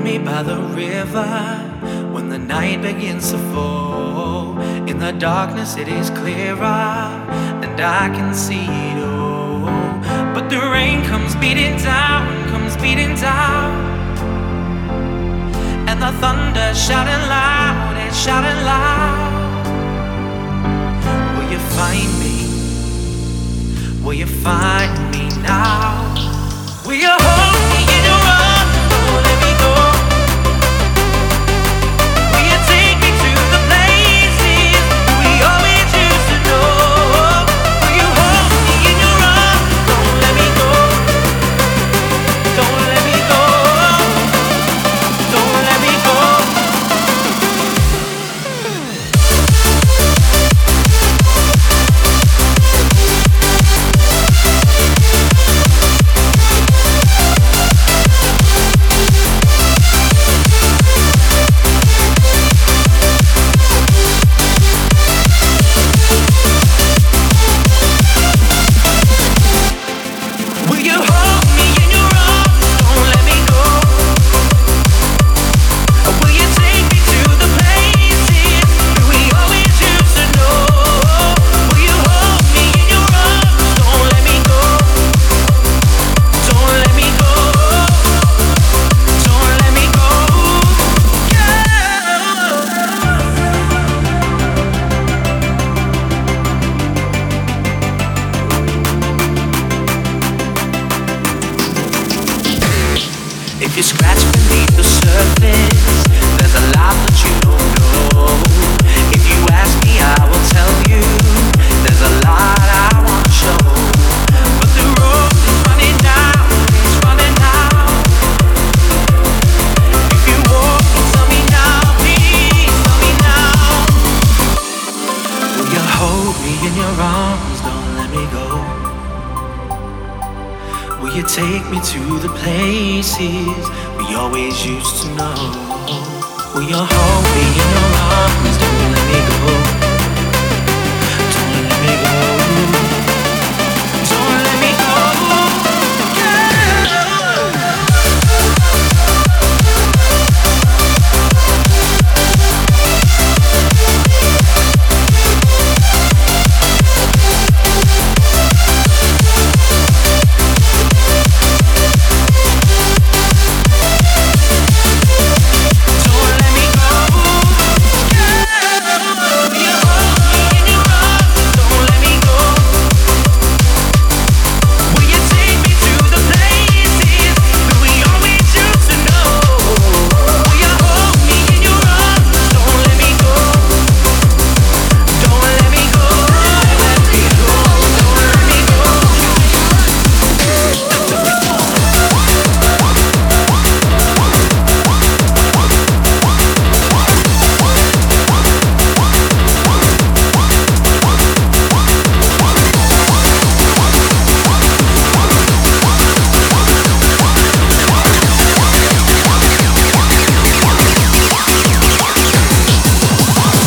by the river when the night begins to fall. In the darkness it is clearer and I can see it all. But the rain comes beating down, and the thunder shouting loud and shouting loud. Will you find me? Will you find me now? Will you hold me in your arms? Don't let me go. Will you take me to the places we always used to know? Will you hold me in your arms? Don't let me go. Don't let me go. Don't let me go. If you scratch beneath the surface, there's a lot that you don't know. If you ask me, I will tell you. There's a lot I want to show. But the road is running out, it's running out. If you walk, tell me now, please tell me now. Will you hold me in your arms, don't let me go? Will you take me to the places we always used to know? Will you hold me in your arms?